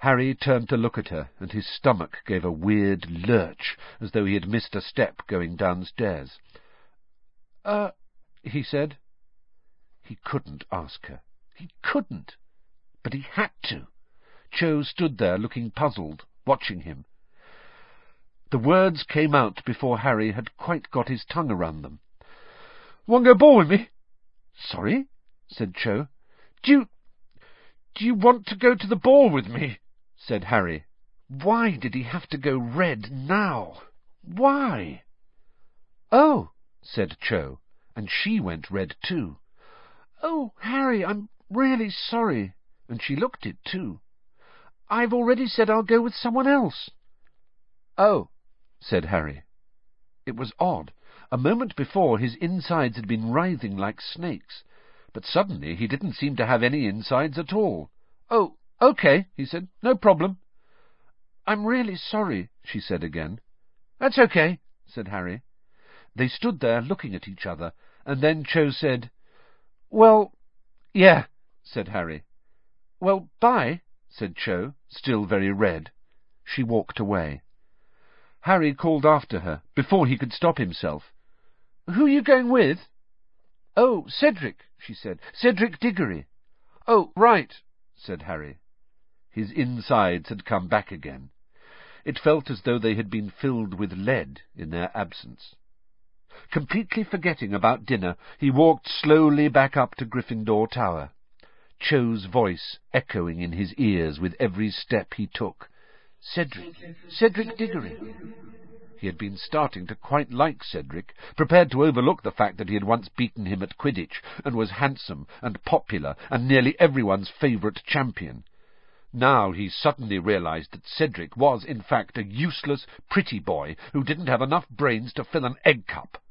Harry turned to look at her, and his stomach gave a weird lurch, as though he had missed a step going downstairs. He said. He couldn't ask her. He couldn't. But he had to. Cho stood there looking puzzled, watching him. The words came out before Harry had quite got his tongue around them. "Want to go ball with me?" "Sorry?" said Cho. Do you want to go to the ball with me?" said Harry. Why did he have to go red now? Why? "Oh," said Cho, and she went red too. "Oh, Harry, I'm really sorry." And she looked it too. "I've already said I'll go with someone else." "Oh," said Harry. It was odd. A moment before his insides had been writhing like snakes, but suddenly he didn't seem to have any insides at all. "Oh, okay," he said. "No problem." "I'm really sorry," she said again. "That's okay," said Harry. They stood there looking at each other, and then Cho said, "Well, yeah," said Harry. "Well, bye," said Cho, still very red. She walked away. Harry called after her, before he could stop himself. "Who are you going with?" "Oh, Cedric," she said. "Cedric Diggory." "Oh, right," said Harry. His insides had come back again. It felt as though they had been filled with lead in their absence. Completely forgetting about dinner, he walked slowly back up to Gryffindor Tower, Cho's voice echoing in his ears with every step he took. Cedric Diggory. He had been starting to quite like Cedric, prepared to overlook the fact that he had once beaten him at Quidditch, and was handsome and popular and nearly everyone's favourite champion. Now he suddenly realized that Cedric was, in fact, a useless, pretty boy who didn't have enough brains to fill an egg cup.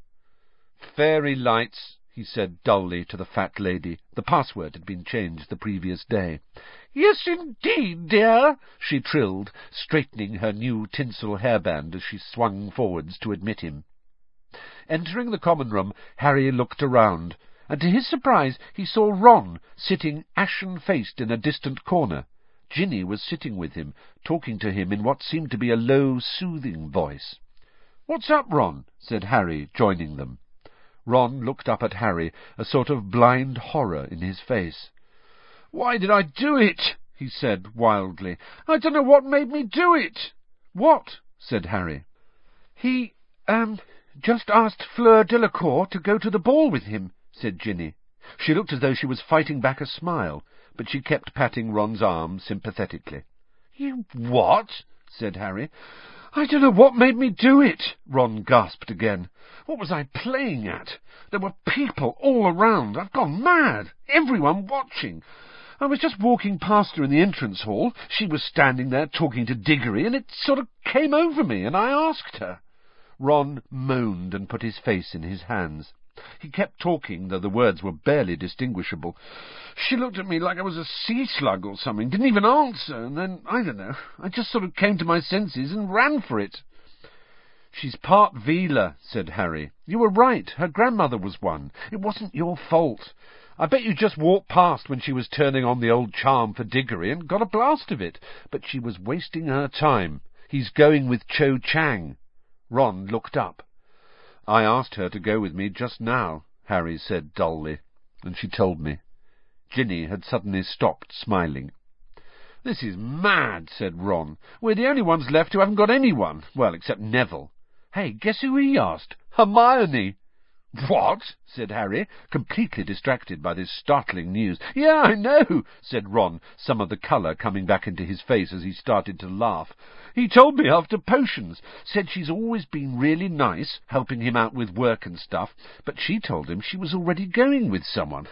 "Fairy lights," he said dully to the fat lady. The password had been changed the previous day. "Yes, indeed, dear," she trilled, straightening her new tinsel hairband as she swung forwards to admit him. Entering the common room, Harry looked around, and to his surprise he saw Ron sitting ashen-faced in a distant corner. Ginny was sitting with him, talking to him in what seemed to be a low, soothing voice. "What's up, Ron?" said Harry, joining them. Ron looked up at Harry, a sort of blind horror in his face. "Why did I do it?" he said wildly. "I don't know what made me do it." "What?" said Harry. "He, just asked Fleur Delacour to go to the ball with him," said Ginny. She looked as though she was fighting back a smile, but she kept patting Ron's arm sympathetically. "You what?" said Harry. "I don't know what made me do it," Ron gasped again. "What was I playing at? There were people all around. I've gone mad. Everyone watching. I was just walking past her in the entrance hall. She was standing there talking to Diggory, and it sort of came over me, and I asked her." Ron moaned and put his face in his hands. He kept talking, though the words were barely distinguishable. "She looked at me like I was a sea slug or something, didn't even answer, and then, I don't know, I just sort of came to my senses and ran for it." "She's part Veela," said Harry. "You were right, her grandmother was one. It wasn't your fault. I bet you just walked past when she was turning on the old charm for Diggory and got a blast of it. But she was wasting her time. He's going with Cho Chang." Ron looked up. "I asked her to go with me just now," Harry said dully, "and she told me." Ginny had suddenly stopped smiling. "This is mad," said Ron. "We're the only ones left who haven't got anyone. Well, except Neville. Hey, guess who he asked? Hermione." "What?" said Harry, completely distracted by this startling news. "Yeah, I know," said Ron, some of the colour coming back into his face as he started to laugh. "He told me after potions. Said she's always been really nice, helping him out with work and stuff, but she told him she was already going with someone."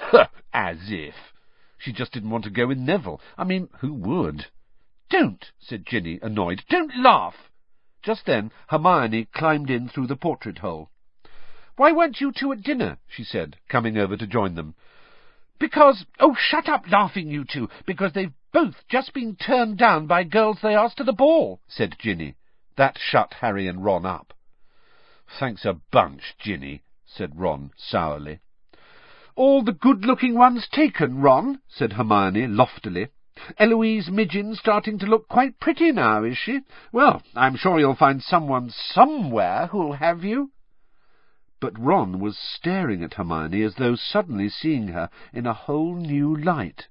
As if! She just didn't want to go with Neville. I mean, who would? "Don't," said Ginny, annoyed. "Don't laugh." Just then Hermione climbed in through the portrait hole. "Why weren't you two at dinner?" she said, coming over to join them. "Because— oh, shut up laughing, you two! Because they've both just been turned down by girls they asked to the ball," said Ginny. That shut Harry and Ron up. "Thanks a bunch, Ginny," said Ron sourly. "All the good-looking ones taken, Ron," said Hermione loftily. Eloise Midgin starting to look quite pretty now, is she? Well, I'm sure you'll find someone somewhere who'll have you." But Ron was staring at Hermione as though suddenly seeing her in a whole new light.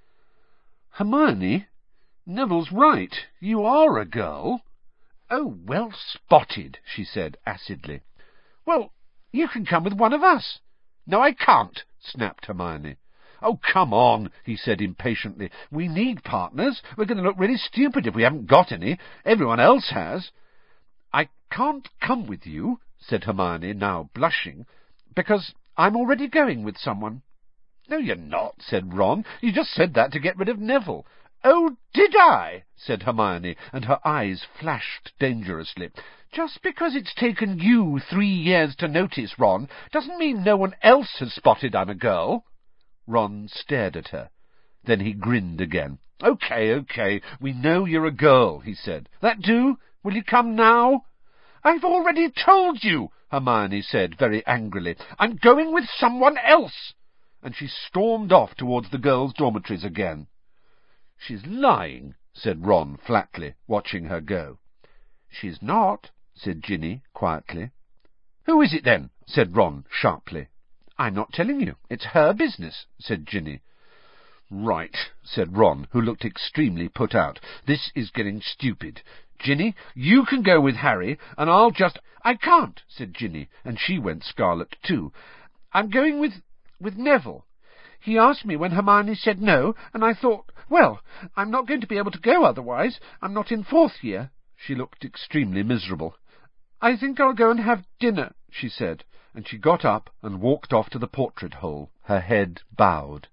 "Hermione, Neville's right. You are a girl." "Oh, well spotted," she said acidly. "Well, you can come with one of us." "No, I can't," snapped Hermione. "Oh, come on," he said impatiently. "We need partners. We're going to look really stupid if we haven't got any. Everyone else has." "I can't come with you," said Hermione, now blushing, "because I'm already going with someone." "No, you're not," said Ron. "You just said that to get rid of Neville." "Oh, did I?" said Hermione, and her eyes flashed dangerously. "Just because it's taken you 3 years to notice, Ron, doesn't mean no one else has spotted I'm a girl." Ron stared at her. Then he grinned again. Okay, we know you're a girl," he said. "That do? Will you come now?" "I've already told you," Hermione said very angrily. "I'm going with someone else." And she stormed off towards the girls' dormitories again. "She's lying," said Ron flatly, watching her go. "She's not," said Ginny quietly. "Who is it then?" said Ron sharply. "I'm not telling you. It's her business," said Ginny. "Right," said Ron, who looked extremely put out. "This is getting stupid. Ginny, you can go with Harry, and I'll just—" "I can't," said Ginny, and she went scarlet too. "I'm going with Neville. He asked me when Hermione said no, and I thought, well, I'm not going to be able to go otherwise. I'm not in 4th year." She looked extremely miserable. "I think I'll go and have dinner," she said, and she got up and walked off to the portrait hole, her head bowed.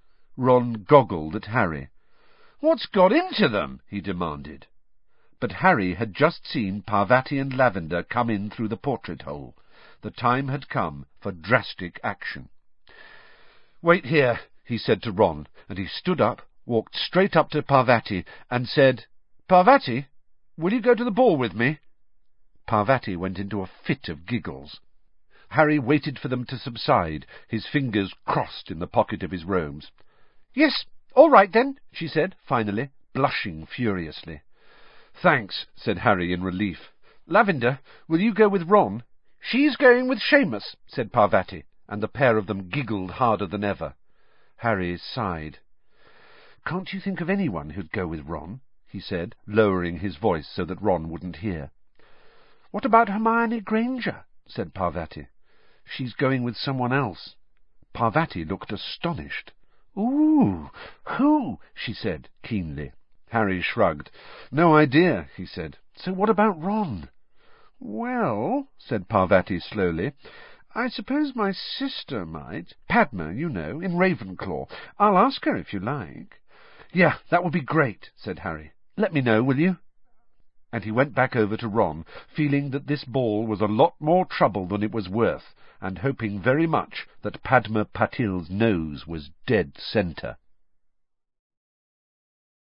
Ron goggled at Harry. "What's got into them?" he demanded. But Harry had just seen Parvati and Lavender come in through the portrait hole. The time had come for drastic action. "Wait here," he said to Ron, and he stood up, walked straight up to Parvati, and said, "Parvati, will you go to the ball with me?" Parvati went into a fit of giggles. Harry waited for them to subside, his fingers crossed in the pocket of his robes. "Yes, all right then," she said, finally, blushing furiously. "Thanks," said Harry in relief. "Lavender, will you go with Ron?" "She's going with Seamus," said Parvati, and the pair of them giggled harder than ever. Harry sighed. "Can't you think of anyone who'd go with Ron?" he said, lowering his voice so that Ron wouldn't hear. "What about Hermione Granger?" said Parvati. "She's going with someone else." Parvati looked astonished. "Ooh, who?" she said keenly. Harry shrugged. "No idea," he said. "So what about Ron?" "Well," said Parvati slowly, "I suppose my sister might. Padma, you know, in Ravenclaw. I'll ask her if you like." "Yeah, that would be great," said Harry. "Let me know, will you?" And he went back over to Ron, feeling that this ball was a lot more trouble than it was worth, and hoping very much that Padma Patil's nose was dead centre.